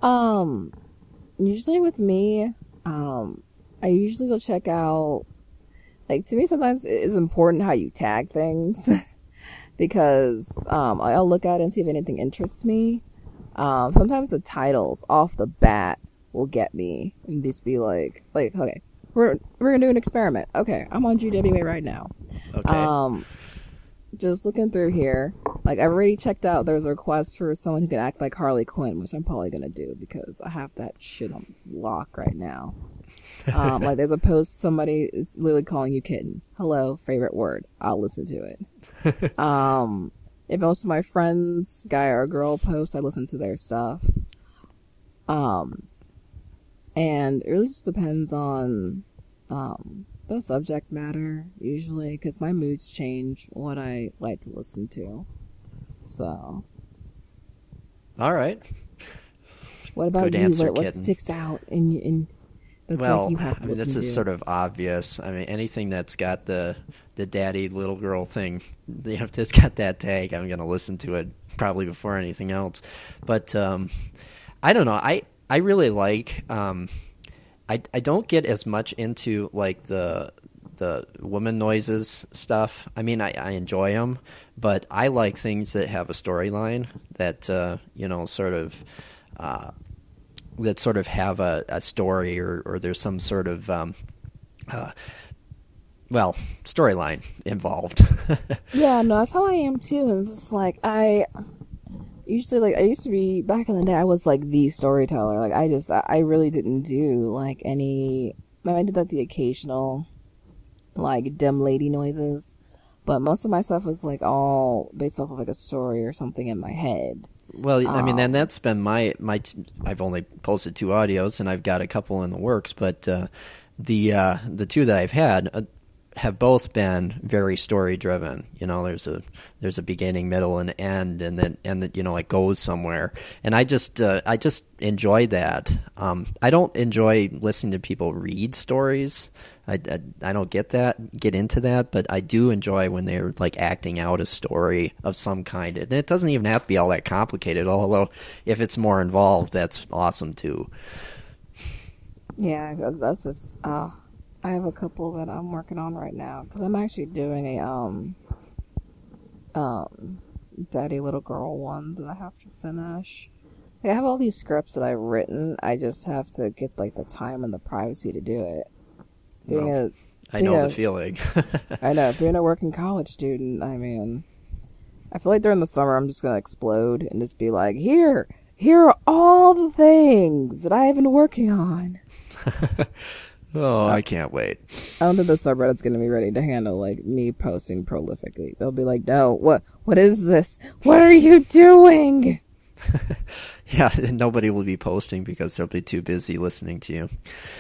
Usually with me, I usually go check out, like, to me sometimes it's important how you tag things because I'll look at it and see if anything interests me. Sometimes the titles off the bat will get me and just be like, okay, we're gonna do an experiment. Okay, I'm on GWA right now. Okay. Just looking through here, like, I've already checked out, there's a request for someone who can act like Harley Quinn, which I'm probably gonna do because I have that shit on lock right now. Like, there's a post, somebody is literally calling you kitten. Hello, favorite word. I'll listen to it. If most of my friends, guy or girl, post, I listen to their stuff. And it really just depends on the subject matter, usually, because my moods change what I like to listen to. So. All right. What about Good you? answer, What kitten. sticks out in that's Well, like you have to listen this is to? sort of obvious. I mean, anything that's got the daddy little girl thing, if it's got that tag, I'm going to listen to it probably before anything else. But I don't know. I really like. I don't get as much into like the woman noises stuff. I mean, I enjoy them, but I like things that have a storyline that sort of have a story or there's some sort of storyline involved. Yeah, no, that's how I am too. And it's just like I used to be back in the day. I was like the storyteller. Like I really didn't do like any. I did like the occasional like dim lady noises, but most of my stuff was like all based off of like a story or something in my head. Well, I mean, and that's been my I've only posted 2 audios, and I've got a couple in the works, but the 2 that I've had, have both been very story driven. There's a beginning, middle, and end, and then it goes somewhere. And I just enjoy that. I don't enjoy listening to people read stories. I don't get into that, but I do enjoy when they're like acting out a story of some kind. And it doesn't even have to be all that complicated, although if it's more involved, that's awesome too. Yeah, that's just. I have a couple that I'm working on right now because I'm actually doing a Daddy Little Girl one that I have to finish. I have all these scripts that I've written. I just have to get like the time and the privacy to do it. I know the feeling. I know. Being a working college student, I mean, I feel like during the summer I'm just gonna explode and just be like, here are all the things that I have been working on. Oh, I can't wait. I don't think the subreddit's going to be ready to handle, like, me posting prolifically. They'll be like, no, what is this? What are you doing? Yeah, nobody will be posting because they'll be too busy listening to you.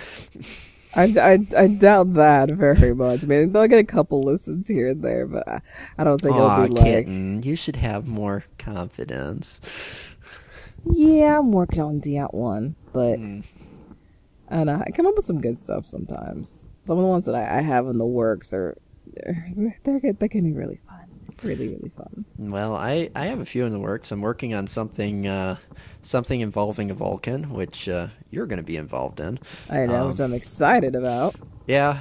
I doubt that very much. I mean, they'll get a couple listens here and there, but I don't think it'll be like... Kitten, you should have more confidence. Yeah, I'm working on that1, but... I don't know. I come up with some good stuff sometimes. Some of the ones that I have in the works they can be really fun. Really, really fun. Well, I have a few in the works. I'm working on something involving a Vulcan, which you're going to be involved in. I know, which I'm excited about. Yeah,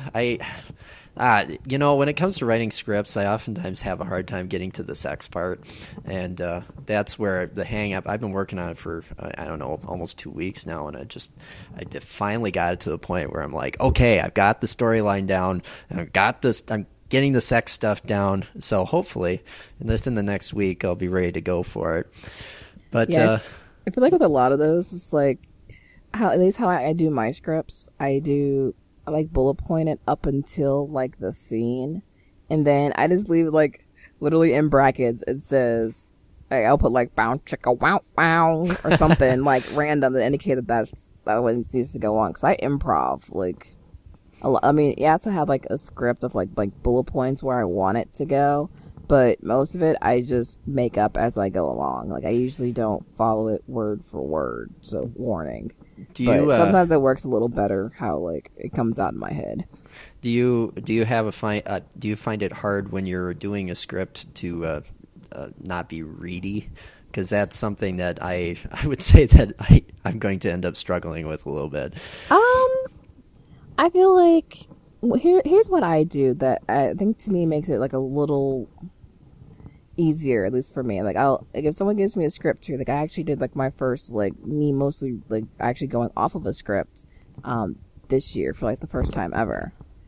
when it comes to writing scripts, I oftentimes have a hard time getting to the sex part, and that's where the hang-up. I've been working on it for, I don't know, almost 2 weeks now, and I finally got it to the point where I'm like, okay, I've got the storyline down, and I'm getting the sex stuff down, so hopefully, within the next week, I'll be ready to go for it. But yeah, I feel like with a lot of those, it's like, at least how I do my scripts, I like bullet point it up until like the scene, and then I just leave it like literally in brackets. It says I'll put like bow chicka wow wow or something like random that indicate that what needs to go on, because I improv like a lot. I mean, you also have like a script of like bullet points where I want it to go, but most of it I just make up as I go along. Like I usually don't follow it word for word, so warning. But sometimes it works a little better how like it comes out in my head. Do you find it hard when you're doing a script to not be ready? Because that's something that I would say that I'm going to end up struggling with a little bit. I feel like here's what I do that I think to me makes it like a little easier, at least for me. Like if someone gives me a script here, like I actually did like my first like me mostly like actually going off of a script this year for like the first time ever.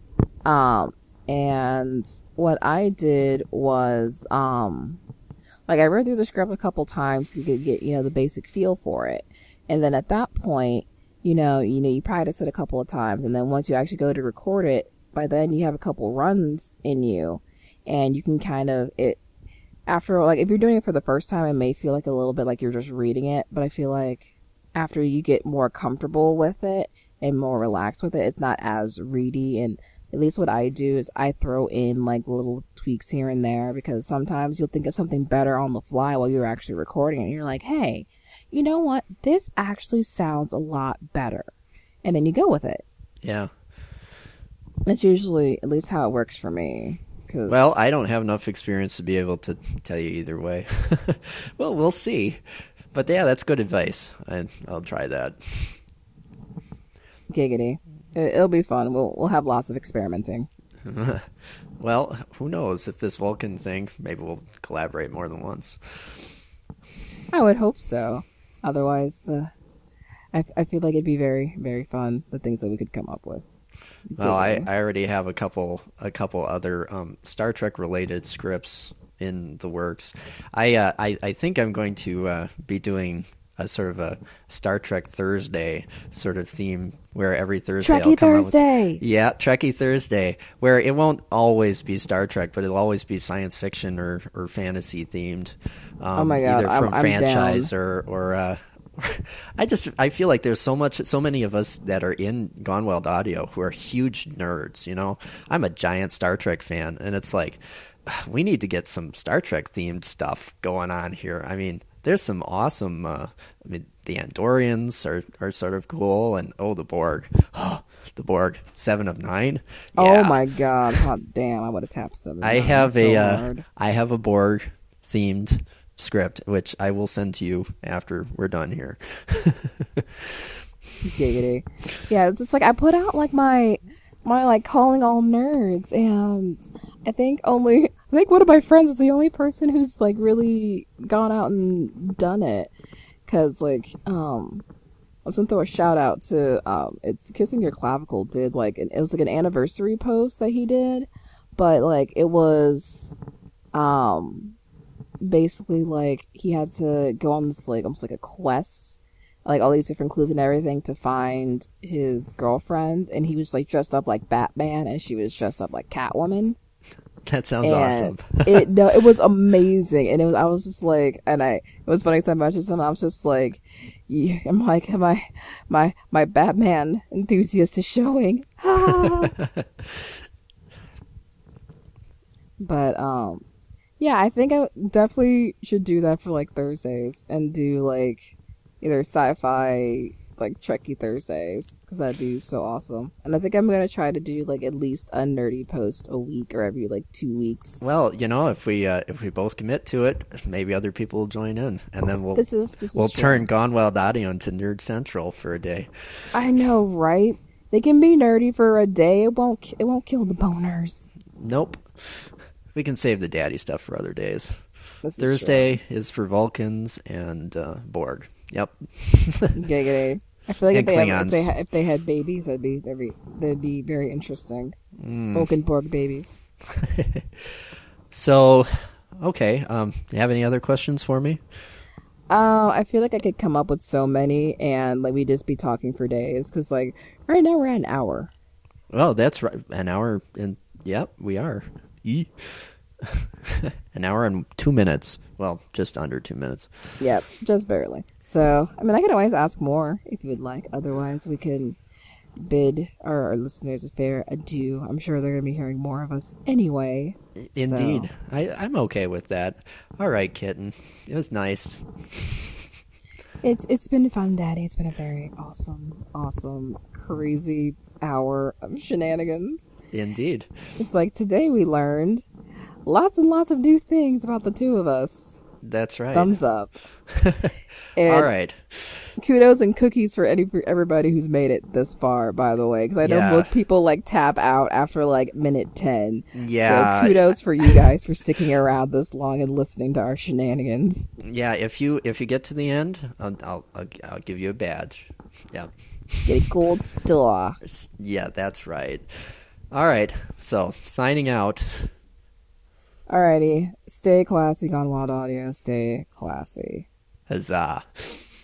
And what I did was like I read through the script a couple times to get the basic feel for it, and then at that point you practice it a couple of times, and then once you actually go to record it, by then you have a couple runs in you, and you can kind of after, like, if you're doing it for the first time, it may feel like a little bit like you're just reading it, but I feel like after you get more comfortable with it and more relaxed with it, it's not as ready. And at least what I do is I throw in, like, little tweaks here and there, because sometimes you'll think of something better on the fly while you're actually recording it, and you're like, hey, you know what? This actually sounds a lot better. And then you go with it. Yeah. That's usually at least how it works for me. Well, I don't have enough experience to be able to tell you either way. Well, we'll see. But yeah, that's good advice. I'll try that. Giggity. It'll be fun. We'll have lots of experimenting. Well, who knows? If this Vulcan thing, maybe we'll collaborate more than once. I would hope so. Otherwise, I feel like it'd be very, very fun, the things that we could come up with. Well, I already have a couple other Star Trek related scripts in the works. I think I'm going to be doing a sort of a Star Trek Thursday sort of theme, where every Thursday Trekkie I'll come Thursday. Trekkie Thursday, where it won't always be Star Trek, but it'll always be science fiction or fantasy themed. Oh my God, either from I'm franchise down. I feel like there's so many of us that are in Gone Wild Audio who are huge nerds. You know, I'm a giant Star Trek fan, and it's like we need to get some Star Trek themed stuff going on here. I mean, there's some awesome. I mean, the Andorians are sort of cool, and the Borg, the Borg, 7 of 9. Oh Yeah. my god! Hot damn! I would have tapped 7 of 9 I have so hard. I have a Borg themed script, which I will send to you after we're done here. Giggity. Yeah, it's just like I put out like my like calling all nerds, and I think one of my friends is the only person who's like really gone out and done it. Cause like I was gonna throw a shout out to it's Kissing Your Clavicle did like it was like an anniversary post that he did, but like it was basically like he had to go on this like almost like a quest, like all these different clues and everything to find his girlfriend, and he was like dressed up like Batman and she was dressed up like Catwoman. That sounds awesome. It was amazing, and I was just like, it was funny because I mentioned something. I was just like, yeah, I'm like, my Batman enthusiast is showing. But yeah, I think I definitely should do that for like Thursdays and do like either sci-fi like Trekkie Thursdays, because that'd be so awesome. And I think I'm gonna try to do like at least a nerdy post a week or every like 2 weeks. Well, you know, if we both commit to it, maybe other people will join in, and then we'll This is turn Gone Wild Audio into Nerd Central for a day. I know, right? They can be nerdy for a day. It won't kill the boners. Nope. We can save the daddy stuff for other days. This Thursday is for Vulcans and Borg. Yep. Giggity. I feel like And if they had babies, that'd be very interesting. Vulcan Borg babies. So, okay. You have any other questions for me? I feel like I could come up with so many, and like we'd just be talking for days. Because like right now we're at an hour. Well, that's right. An hour and yep, we are. Yee. An hour and 2 minutes. Well, just under 2 minutes. Yep, just barely. So, I mean, I could always ask more if you would like. Otherwise, we can bid our listeners a fair adieu. I'm sure they're going to be hearing more of us anyway. Indeed. So. I'm okay with that. All right, kitten. It was nice. It's been fun, Daddy. It's been a very awesome, crazy hour of shenanigans. Indeed. It's like today we learned lots and lots of new things about the two of us. That's right. Thumbs up. And all right. Kudos and cookies for everybody who's made it this far, by the way. Because I know most people like tap out after like minute 10. Yeah. So kudos for you guys for sticking around this long and listening to our shenanigans. Yeah. If you get to the end, I'll give you a badge. Yeah. Get a gold star. Yeah, that's right. All right. So signing out. Alrighty. Stay classy, Gone Wild Audio. Stay classy. Huzzah.